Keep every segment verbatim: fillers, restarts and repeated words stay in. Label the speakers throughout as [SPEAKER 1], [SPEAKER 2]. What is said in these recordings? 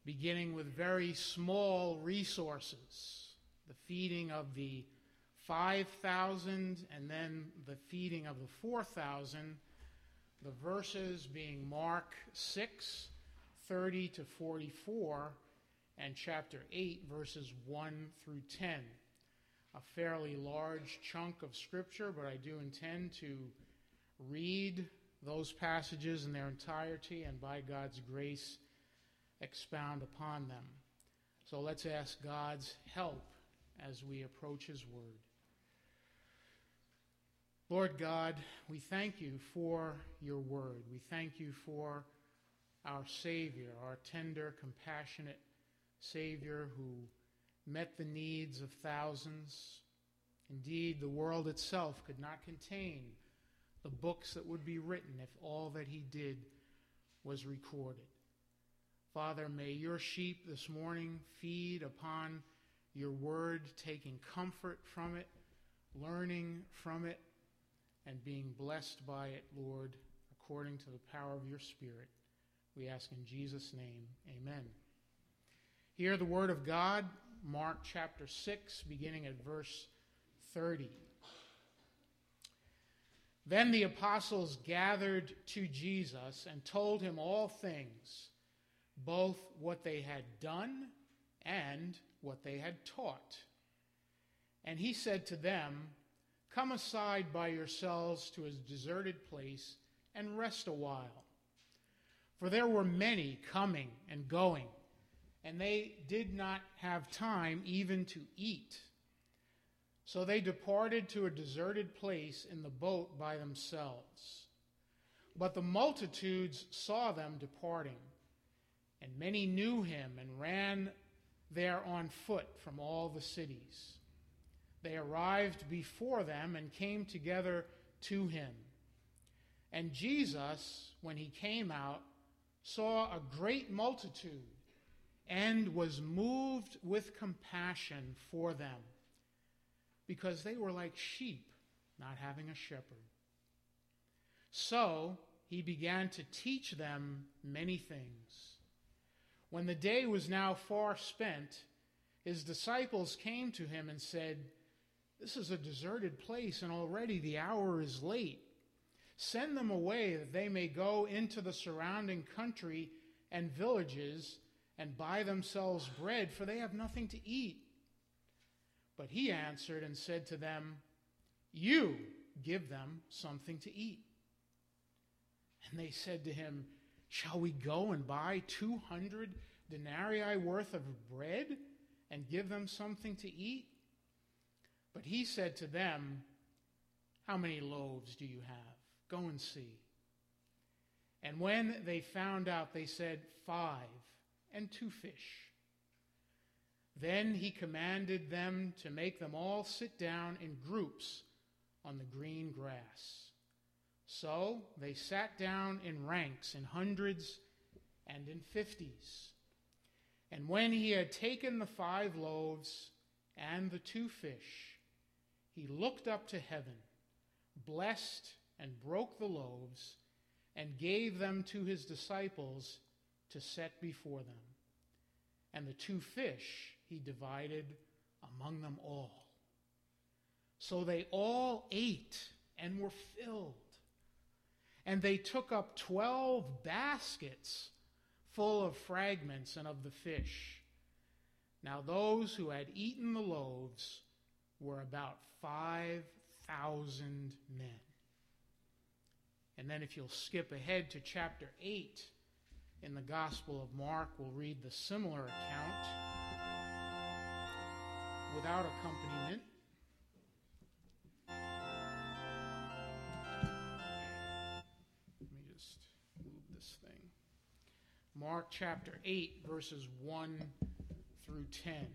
[SPEAKER 1] beginning with very small resources, the feeding of the five thousand and then the feeding of the four thousand, the verses being Mark six, thirty to forty-four, and chapter eight, verses one through ten. A fairly large chunk of Scripture, but I do intend to read those passages in their entirety and by God's grace expound upon them. So let's ask God's help as we approach His Word. Lord God, we thank you for your Word. We thank you for our Savior, our tender, compassionate Savior who met the needs of thousands. Indeed, the world itself could not contain the books that would be written if all that he did was recorded. Father, may your sheep this morning feed upon your word, taking comfort from it, learning from it, and being blessed by it, Lord, according to the power of your Spirit. We ask in Jesus' name, amen. Hear the word of God, Mark chapter six, beginning at verse thirty. Then the apostles gathered to Jesus and told him all things, both what they had done and what they had taught. And he said to them, "Come aside by yourselves to a deserted place and rest a while." For there were many coming and going, and they did not have time even to eat. So they departed to a deserted place in the boat by themselves. But the multitudes saw them departing, and many knew him and ran there on foot from all the cities. They arrived before them and came together to him. And Jesus, when he came out, saw a great multitude and was moved with compassion for them, because they were like sheep not having a shepherd. So he began to teach them many things. When the day was now far spent, his disciples came to him and said, "This is a deserted place, and already the hour is late. Send them away that they may go into the surrounding country and villages and buy themselves bread, for they have nothing to eat." But he answered and said to them, "You give them something to eat." And they said to him, "Shall we go and buy two hundred denarii worth of bread and give them something to eat?" But he said to them, "How many loaves do you have? Go and see." And when they found out, they said, "Five and two fish." Then he commanded them to make them all sit down in groups on the green grass. So they sat down in ranks, in hundreds and in fifties. And when he had taken the five loaves and the two fish, he looked up to heaven, blessed and broke the loaves, and gave them to his disciples to set before them. And the two fish he divided among them all. So they all ate and were filled. And they took up twelve baskets full of fragments and of the fish. Now those who had eaten the loaves were about five thousand men. And then if you'll skip ahead to chapter eight in the Gospel of Mark, we'll read the similar account without accompaniment. Let me just move this thing. Mark chapter eight, verses one through ten.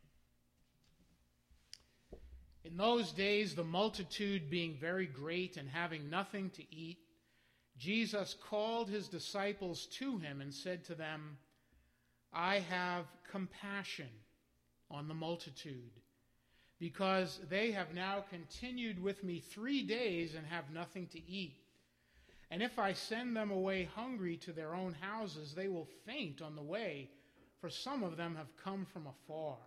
[SPEAKER 1] In those days, the multitude being very great and having nothing to eat, Jesus called his disciples to him and said to them, "I have compassion on the multitude, because they have now continued with me three days and have nothing to eat. And if I send them away hungry to their own houses, they will faint on the way, for some of them have come from afar."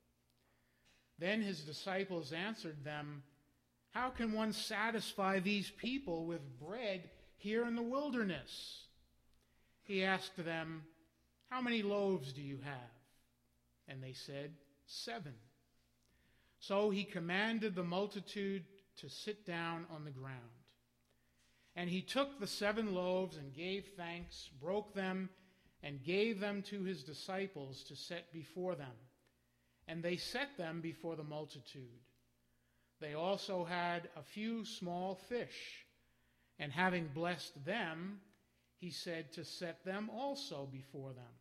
[SPEAKER 1] Then his disciples answered them, "How can one satisfy these people with bread here in the wilderness?" He asked them, "How many loaves do you have?" And they said, "Seven." So he commanded the multitude to sit down on the ground. And he took the seven loaves and gave thanks, broke them, and gave them to his disciples to set before them. And they set them before the multitude. They also had a few small fish, and having blessed them, he said to set them also before them.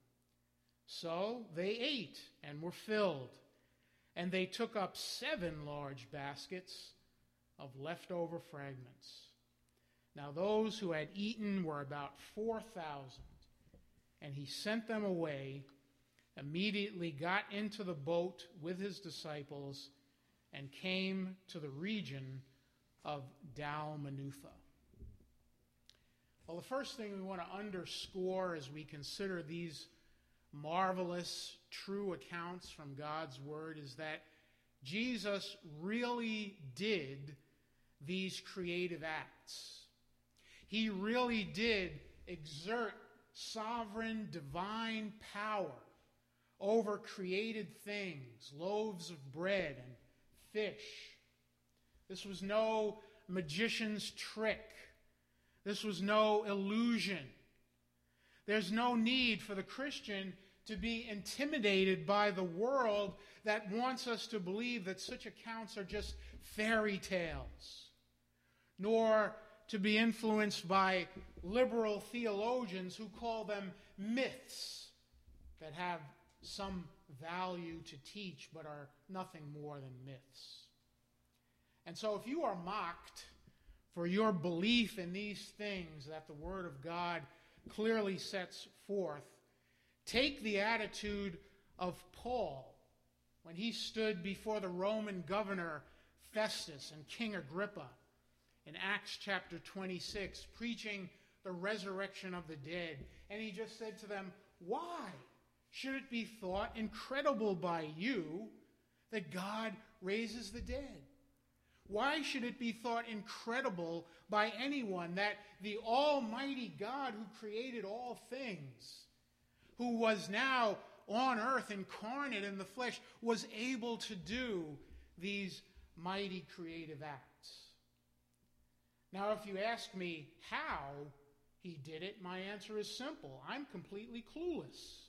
[SPEAKER 1] So they ate and were filled, and they took up seven large baskets of leftover fragments. Now those who had eaten were about four thousand, and he sent them away, immediately got into the boat with his disciples, and came to the region of Dalmanutha. Well, the first thing we want to underscore as we consider these marvelous, true accounts from God's Word is that Jesus really did these creative acts. He really did exert sovereign, divine power over created things, loaves of bread and fish. This was no magician's trick. This was no illusion. There's no need for the Christian to be intimidated by the world that wants us to believe that such accounts are just fairy tales, nor to be influenced by liberal theologians who call them myths that have some value to teach but are nothing more than myths. And so if you are mocked for your belief in these things that the Word of God clearly sets forth, take the attitude of Paul when he stood before the Roman governor Festus and King Agrippa in Acts chapter twenty-six, preaching the resurrection of the dead. And he just said to them, "Why should it be thought incredible by you that God raises the dead? Why should it be thought incredible by anyone that the Almighty God who created all things, who was now on earth incarnate in the flesh, was able to do these mighty creative acts?" Now, if you ask me how he did it, my answer is simple. I'm completely clueless.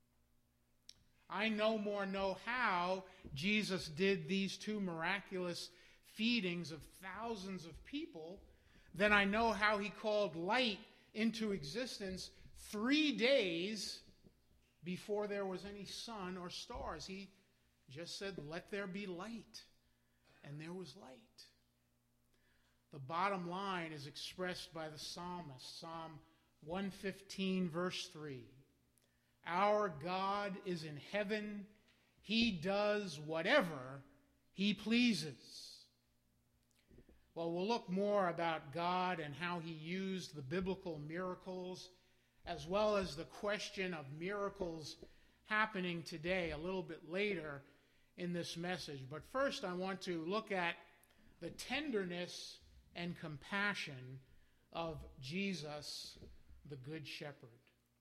[SPEAKER 1] I no more know how Jesus did these two miraculous feedings of thousands of people than I know how he called light into existence three days before there was any sun or stars. He just said, "Let there be light," and there was light. The bottom line is expressed by the psalmist, Psalm one fifteen, verse three. Our God is in heaven. He does whatever he pleases. Well, we'll look more about God and how he used the biblical miracles, as well as the question of miracles happening today a little bit later in this message. But first, I want to look at the tenderness and compassion of Jesus, the Good Shepherd.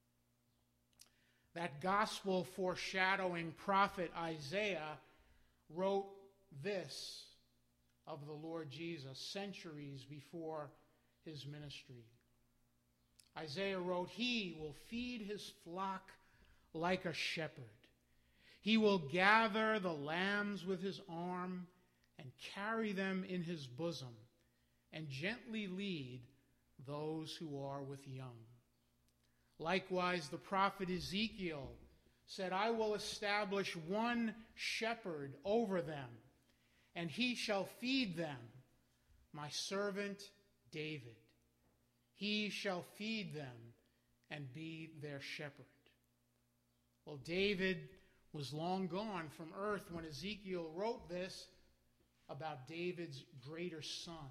[SPEAKER 1] That gospel foreshadowing prophet Isaiah wrote this of the Lord Jesus centuries before his ministry. Isaiah wrote, "He will feed his flock like a shepherd. He will gather the lambs with his arm and carry them in his bosom, and gently lead those who are with young." Likewise, the prophet Ezekiel said, "I will establish one shepherd over them, and he shall feed them, my servant David. He shall feed them and be their shepherd." Well, David was long gone from earth when Ezekiel wrote this about David's greater son,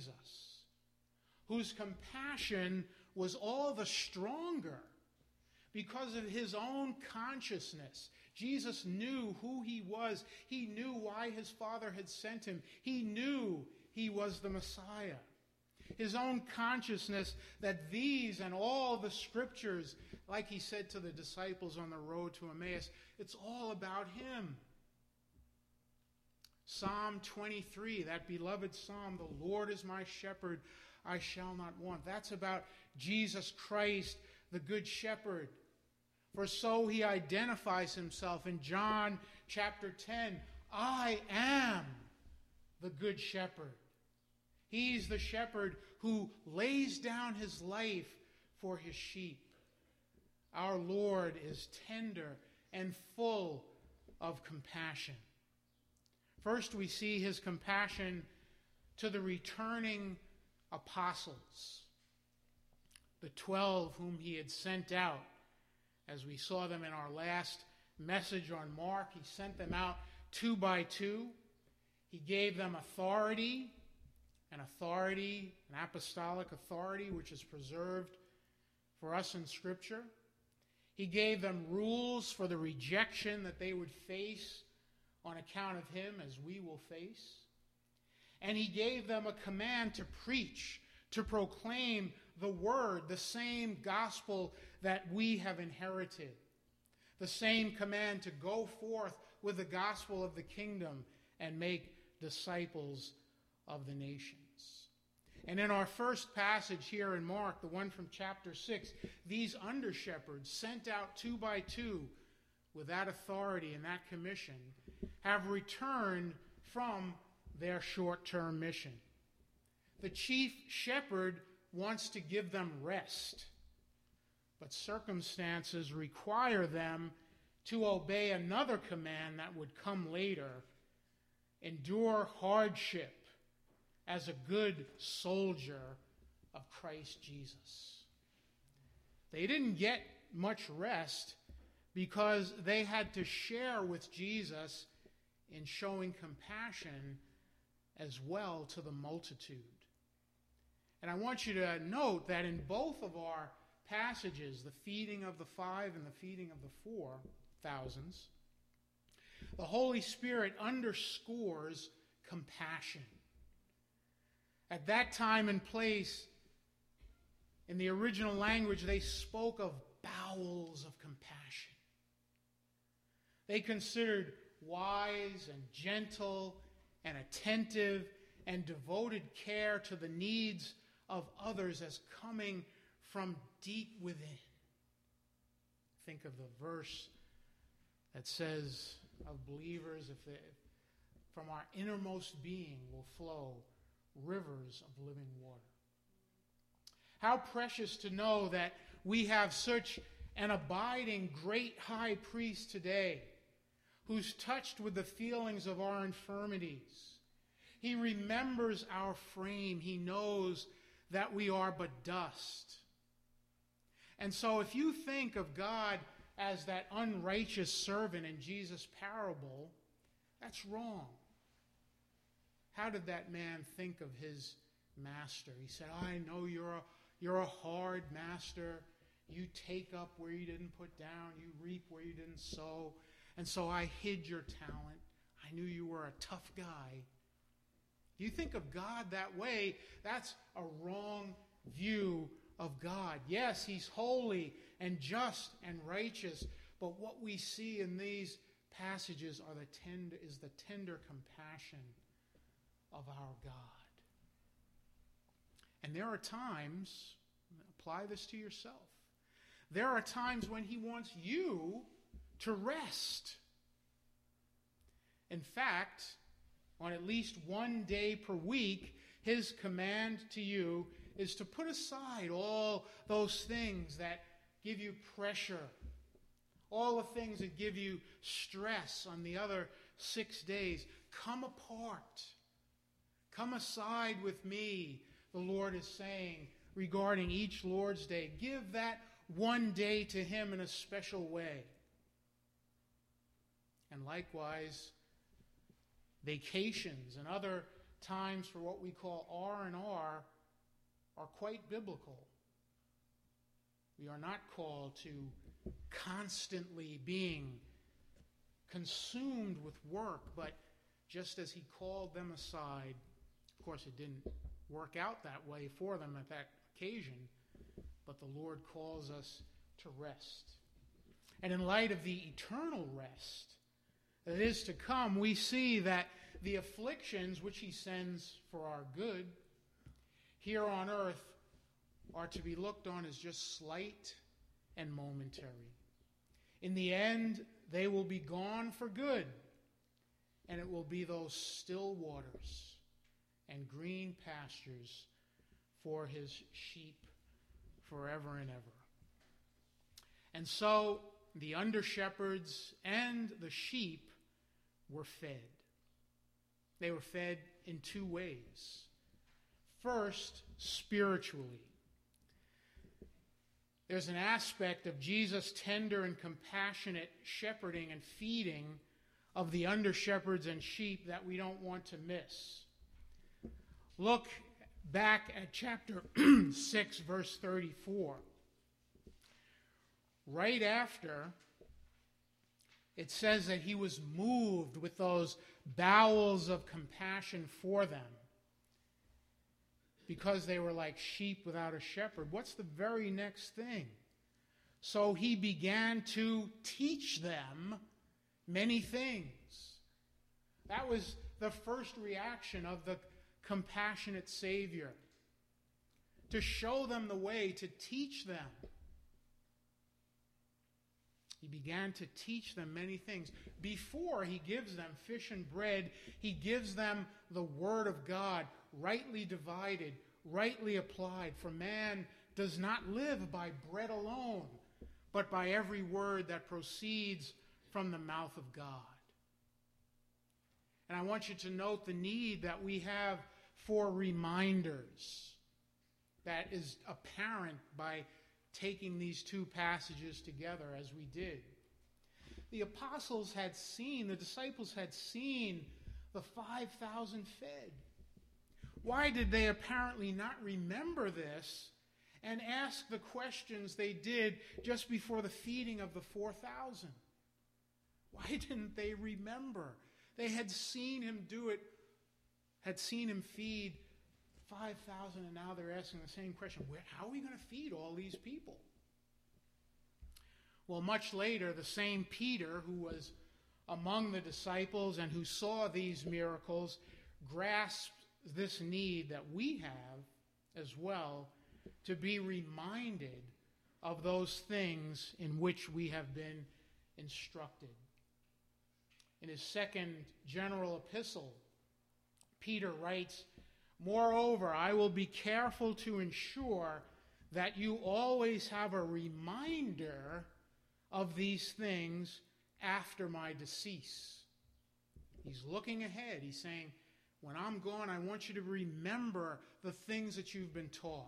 [SPEAKER 1] Jesus, whose compassion was all the stronger because of his own consciousness. Jesus knew who he was. He knew why his Father had sent him. He knew he was the Messiah. His own consciousness that these and all the scriptures, like he said to the disciples on the road to Emmaus, it's all about him. Psalm twenty-three, that beloved psalm, the Lord is my shepherd, I shall not want. That's about Jesus Christ, the good shepherd. For so he identifies himself in John chapter ten. I am the good shepherd. He's the shepherd who lays down his life for his sheep. Our Lord is tender and full of compassion. First, we see his compassion to the returning apostles, the twelve whom he had sent out. As we saw them in our last message on Mark, he sent them out two by two. He gave them authority, an authority, an apostolic authority, which is preserved for us in Scripture. He gave them rules for the rejection that they would face on account of him, as we will face. And he gave them a command to preach, to proclaim the word, the same gospel that we have inherited. The same command to go forth with the gospel of the kingdom and make disciples of the nations. And in our first passage here in Mark, the one from chapter six, these under-shepherds sent out two by two with that authority and that commission have returned from their short-term mission. The chief shepherd wants to give them rest, but circumstances require them to obey another command that would come later: endure hardship as a good soldier of Christ Jesus. They didn't get much rest because they had to share with Jesus in showing compassion as well to the multitude. And I want you to note that in both of our passages, the feeding of the five and the feeding of the four thousands, the Holy Spirit underscores compassion. At that time and place, in the original language, they spoke of bowels of compassion. They considered wise and gentle and attentive and devoted care to the needs of others as coming from deep within. Think of the verse that says of believers, if, they, if from our innermost being will flow rivers of living water. How precious to know that we have such an abiding great high priest today, who's touched with the feelings of our infirmities. He remembers our frame. He knows that we are but dust. And so if you think of God as that unrighteous servant in Jesus' parable, that's wrong. How did that man think of his master? He said, I know you're a, you're a hard master. You take up where you didn't put down. You reap where you didn't sow. And so I hid your talent. I knew you were a tough guy. You think of God that way, that's a wrong view of God. Yes, he's holy and just and righteous, but what we see in these passages are the tender, is the tender compassion of our God. And there are times, apply this to yourself, there are times when he wants you to rest. In fact, on at least one day per week, his command to you is to put aside all those things that give you pressure, all the things that give you stress on the other six days. Come apart. Come aside with me, the Lord is saying regarding each Lord's Day. Give that one day to him in a special way. And likewise, vacations and other times for what we call R and R are quite biblical. We are not called to constantly being consumed with work, but just as he called them aside, of course it didn't work out that way for them at that occasion, but the Lord calls us to rest. And in light of the eternal rest that is to come, we see that the afflictions which he sends for our good here on earth are to be looked on as just slight and momentary. In the end, they will be gone for good, and it will be those still waters and green pastures for his sheep forever and ever. And so the under-shepherds and the sheep were fed. They were fed in two ways. First, spiritually. There's an aspect of Jesus' tender and compassionate shepherding and feeding of the under-shepherds and sheep that we don't want to miss. Look back at chapter six, verse thirty-four. Right after, it says that he was moved with those bowels of compassion for them because they were like sheep without a shepherd. What's the very next thing? So he began to teach them many things. That was the first reaction of the compassionate Savior, to show them the way, to teach them. He began to teach them many things. Before he gives them fish and bread, he gives them the Word of God, rightly divided, rightly applied. For man does not live by bread alone, but by every word that proceeds from the mouth of God. And I want you to note the need that we have for reminders. That is apparent by taking these two passages together as we did. The apostles had seen, the disciples had seen the five thousand fed. Why did they apparently not remember this and ask the questions they did just before the feeding of the four thousand? Why didn't they remember? They had seen him do it, had seen him feed five thousand, and now they're asking the same question. Where, how are we going to feed all these people? Well, much later, the same Peter, who was among the disciples and who saw these miracles, grasped this need that we have as well, to be reminded of those things in which we have been instructed. In his second general epistle, Peter writes, "Moreover, I will be careful to ensure that you always have a reminder of these things after my decease." He's looking ahead. He's saying, when I'm gone, I want you to remember the things that you've been taught.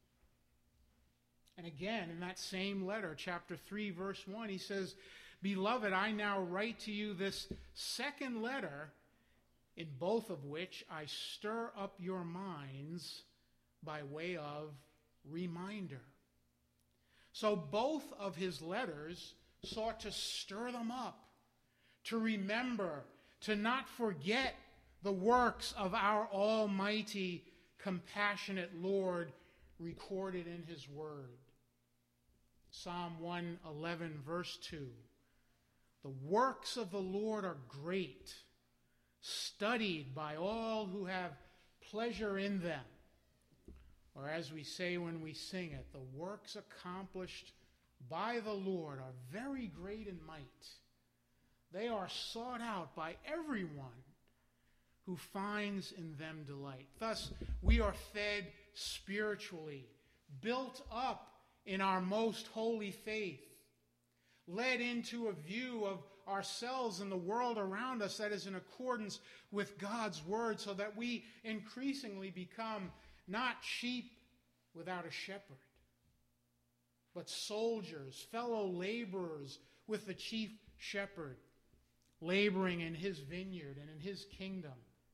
[SPEAKER 1] And again, in that same letter, chapter three, verse one, he says, "Beloved, I now write to you this second letter, in both of which I stir up your minds by way of reminder." So both of his letters sought to stir them up, to remember, to not forget the works of our almighty, compassionate Lord recorded in his word. Psalm one eleven, verse two. "The works of the Lord are great, studied by all who have pleasure in them." Or as we say when we sing it, the works accomplished by the Lord are very great in might. They are sought out by everyone who finds in them delight. Thus, we are fed spiritually, built up in our most holy faith, led into a view of ourselves and the world around us that is in accordance with God's word, so that we increasingly become not sheep without a shepherd, but soldiers, fellow laborers with the chief shepherd, laboring in his vineyard and in his kingdom.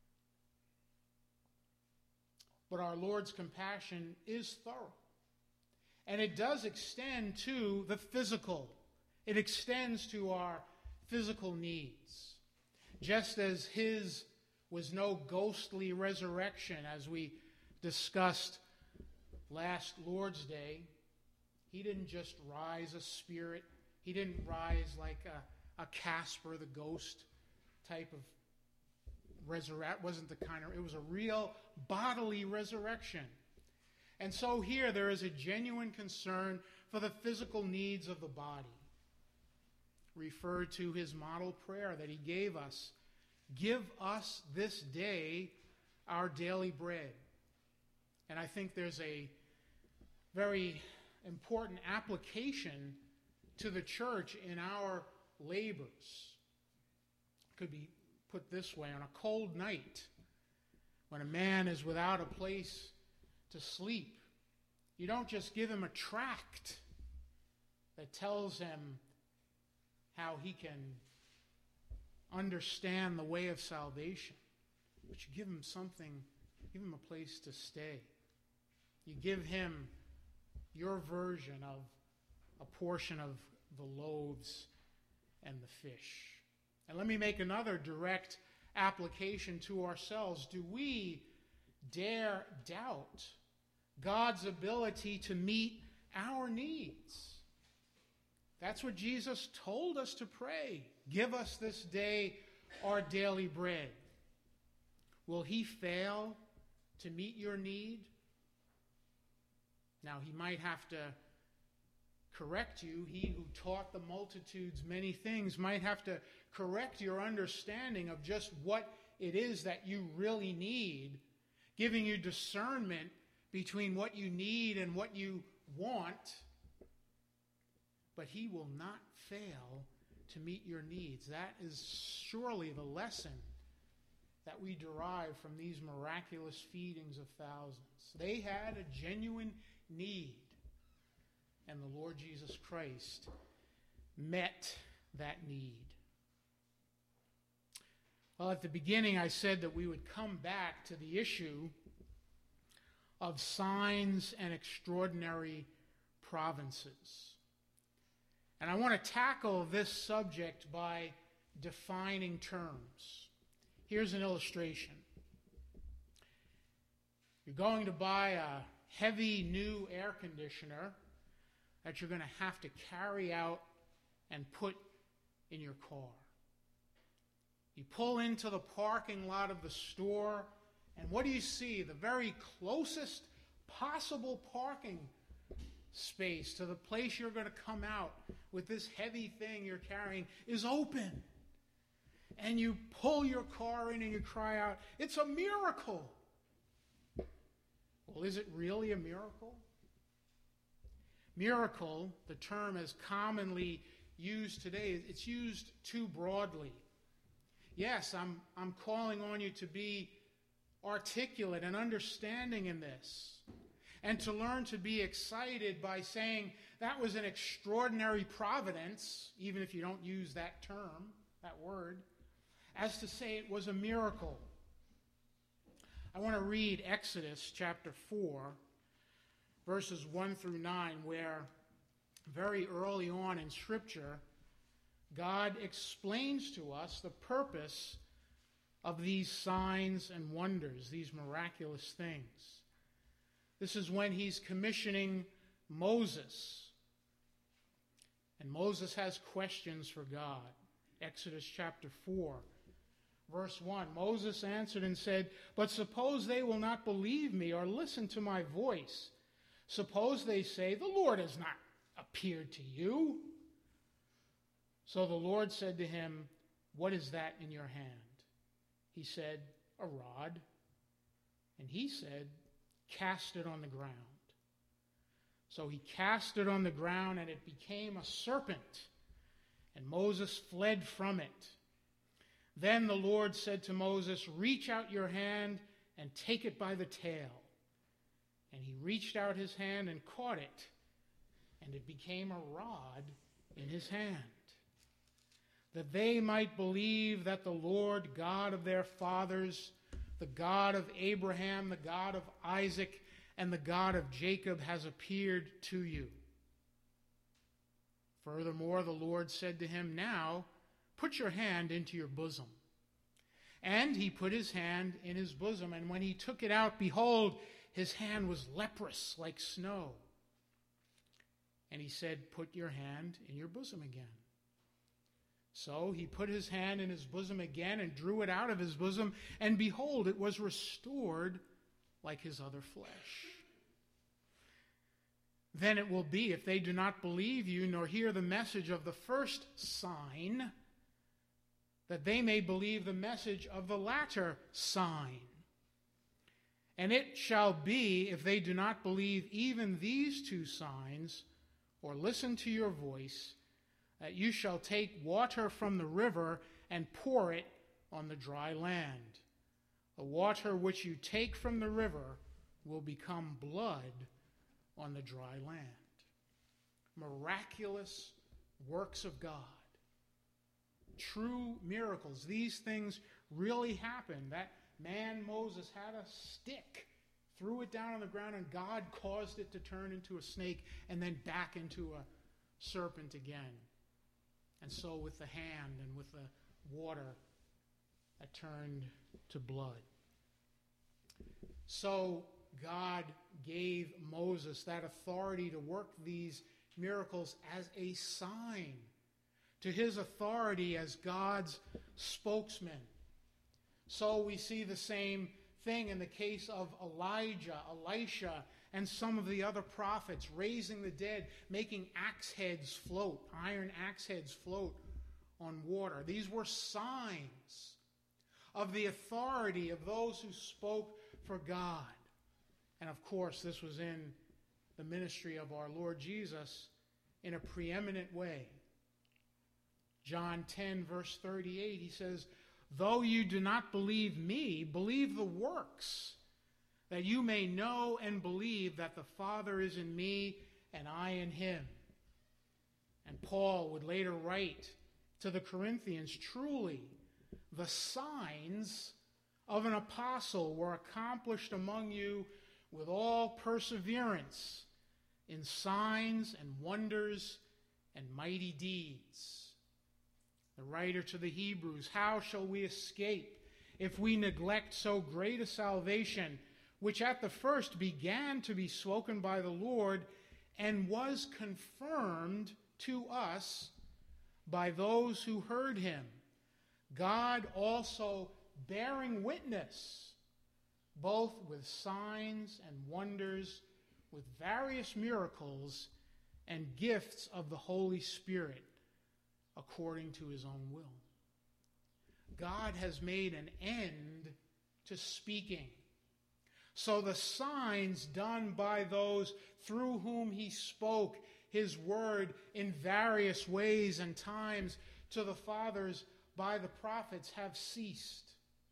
[SPEAKER 1] But our Lord's compassion is thorough, and it does extend to the physical. It extends to our physical needs. Just as his was no ghostly resurrection, as we discussed last Lord's Day, he didn't just rise a spirit. He didn't rise like a, a Casper the ghost type of resurrection. Wasn't the kind of, it was a real bodily resurrection. And so here there is a genuine concern for the physical needs of the body. Referred to his model prayer that he gave us. Give us this day our daily bread. And I think there's a very important application to the church in our labors. It could be put this way: on a cold night, when a man is without a place to sleep, you don't just give him a tract that tells him how he can understand the way of salvation, but you give him something, give him a place to stay. You give him your version of a portion of the loaves and the fish. And let me make another direct application to ourselves. Do we dare doubt God's ability to meet our needs? That's what Jesus told us to pray. Give us this day our daily bread. Will he fail to meet your need? Now, he might have to correct you. He who taught the multitudes many things might have to correct your understanding of just what it is that you really need, giving you discernment between what you need and what you want. But he will not fail to meet your needs. That is surely the lesson that we derive from these miraculous feedings of thousands. They had a genuine need, and the Lord Jesus Christ met that need. Well, at the beginning I said that we would come back to the issue of signs and extraordinary providences. And I want to tackle this subject by defining terms. Here's an illustration. You're going to buy a heavy new air conditioner that you're going to have to carry out and put in your car. You pull into the parking lot of the store, and what do you see? The very closest possible parking space to the place you're going to come out with this heavy thing you're carrying is open. And you pull your car in and you cry out, "It's a miracle!" Well, is it really a miracle? Miracle, the term as commonly used today, it's used too broadly. Yes, I'm, I'm calling on you to be articulate and understanding in this, and to learn to be excited by saying that was an extraordinary providence, even if you don't use that term, that word, as to say it was a miracle. I want to read Exodus chapter four, verses one through nine, where very early on in Scripture, God explains to us the purpose of these signs and wonders, these miraculous things. This is when he's commissioning Moses. And Moses has questions for God. Exodus chapter four, verse one. Moses answered and said, "But suppose they will not believe me or listen to my voice. Suppose they say, 'The Lord has not appeared to you.' So the Lord said to him, 'What is that in your hand?' He said, 'A rod.' And he said, 'Cast it on the ground.' So he cast it on the ground, and it became a serpent, and Moses fled from it. Then the Lord said to Moses, 'Reach out your hand and take it by the tail.' And he reached out his hand and caught it, and it became a rod in his hand, that they might believe that the Lord God of their fathers, the God of Abraham, the God of Isaac, and the God of Jacob has appeared to you." Furthermore, the Lord said to him, "Now put your hand into your bosom." And he put his hand in his bosom, and when he took it out, behold, his hand was leprous like snow. And he said, "Put your hand in your bosom again." So he put his hand in his bosom again and drew it out of his bosom, and behold, it was restored like his other flesh. Then it will be, if they do not believe you nor hear the message of the first sign, that they may believe the message of the latter sign. And it shall be, if they do not believe even these two signs, or listen to your voice, that you shall take water from the river and pour it on the dry land. The water which you take from the river will become blood on the dry land. Miraculous works of God. True miracles. These things really happened. That man Moses had a stick, threw it down on the ground, and God caused it to turn into a snake and then back into a serpent again. And so with the hand and with the water that turned to blood. So God gave Moses that authority to work these miracles as a sign to his authority as God's spokesman. So we see the same thing in the case of Elijah, Elisha, and some of the other prophets, raising the dead, making axe heads float, iron axe heads float on water. These were signs of the authority of those who spoke for God. And of course, this was in the ministry of our Lord Jesus in a preeminent way. John ten, verse thirty-eight, he says, "Though you do not believe me, believe the works, that you may know and believe that the Father is in me and I in him." And Paul would later write to the Corinthians, "Truly, the signs of an apostle were accomplished among you with all perseverance in signs and wonders and mighty deeds." The writer to the Hebrews, "How shall we escape if we neglect so great a salvation, which at the first began to be spoken by the Lord and was confirmed to us by those who heard him, God also bearing witness, both with signs and wonders, with various miracles and gifts of the Holy Spirit, according to his own will." God has made an end to speaking. So the signs done by those through whom he spoke his word in various ways and times to the fathers by the prophets have ceased.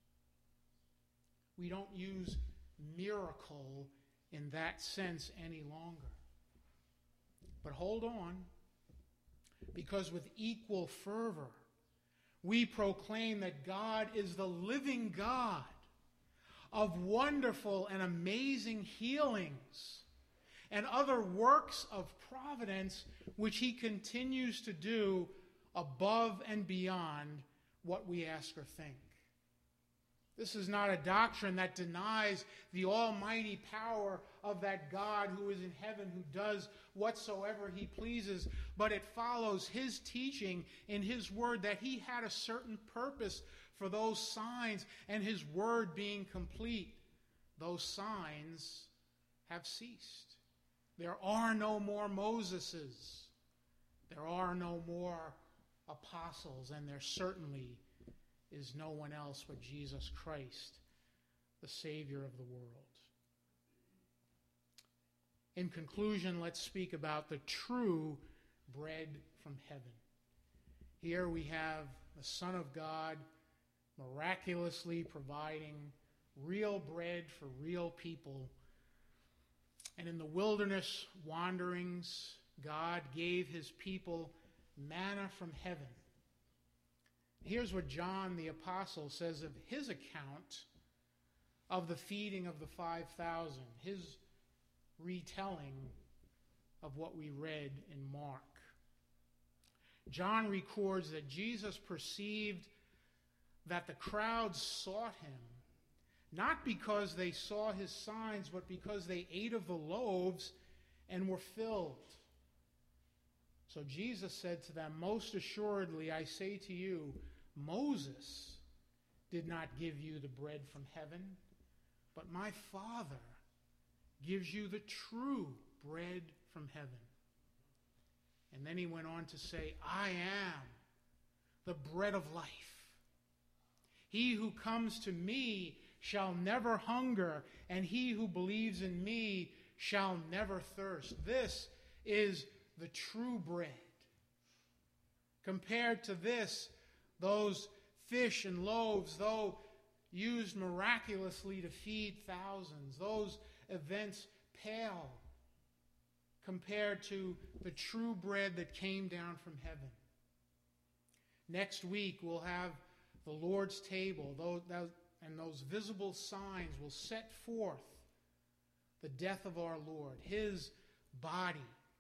[SPEAKER 1] We don't use miracle in that sense any longer. But hold on, because with equal fervor we proclaim that God is the living God of wonderful and amazing healings and other works of providence which he continues to do above and beyond what we ask or think. This is not a doctrine that denies the almighty power of that God who is in heaven, who does whatsoever he pleases, but it follows his teaching in his word that he had a certain purpose for those signs, and his word being complete, those signs have ceased. There are no more Moseses. There are no more apostles, and there certainly is no one else but Jesus Christ, the Savior of the world. In conclusion, let's speak about the true bread from heaven. Here we have the Son of God miraculously providing real bread for real people. And in the wilderness wanderings, God gave his people manna from heaven. Here's what John the Apostle says of his account of the feeding of the five thousand, his retelling of what we read in Mark. John records that Jesus perceived that the crowds sought him, not because they saw his signs, but because they ate of the loaves and were filled. So Jesus said to them, "Most assuredly, I say to you, Moses did not give you the bread from heaven, but my Father gives you the true bread from heaven." And then he went on to say, "I am the bread of life. He who comes to me shall never hunger, and he who believes in me shall never thirst." This is the true bread. Compared to this, those fish and loaves, though used miraculously to feed thousands, those events pale compared to the true bread that came down from heaven. Next week, we'll have the Lord's table, and those visible signs will set forth the death of our Lord, his body,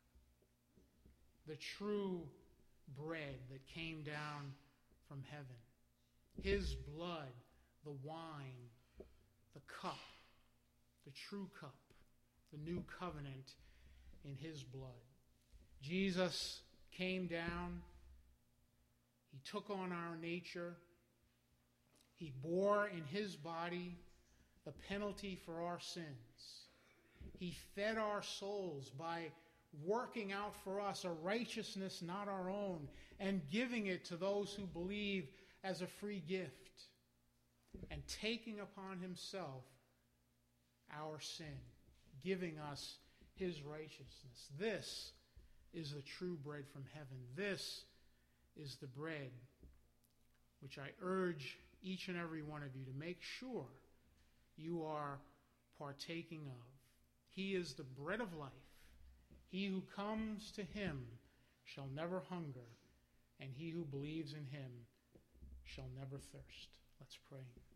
[SPEAKER 1] the true bread that came down from heaven, his blood, the wine, the cup, the true cup, the new covenant in his blood. Jesus came down. He took on our nature. He bore in his body the penalty for our sins. He fed our souls by working out for us a righteousness not our own and giving it to those who believe as a free gift, and taking upon himself our sin, giving us his righteousness. This is the true bread from heaven. This is the bread which I urge each and every one of you to make sure you are partaking of. He is the bread of life. He who comes to him shall never hunger, and he who believes in him shall never thirst. Let's pray.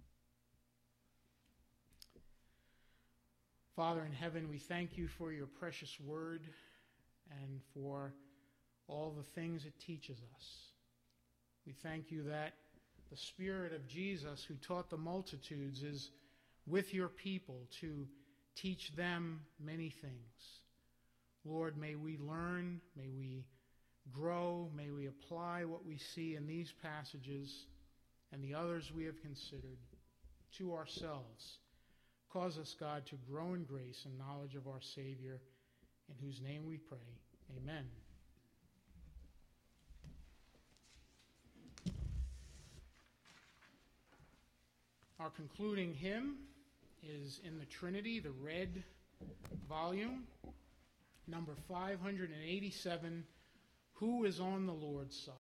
[SPEAKER 1] Father in heaven, we thank you for your precious word and for all the things it teaches us. We thank you that the Spirit of Jesus, who taught the multitudes, is with your people to teach them many things. Lord, may we learn, may we grow, may we apply what we see in these passages and the others we have considered to ourselves. Cause us, God, to grow in grace and knowledge of our Savior, in whose name we pray. Amen. Our concluding hymn is in the Trinity, the red volume, number five hundred eighty-seven, "Who is on the Lord's Side?"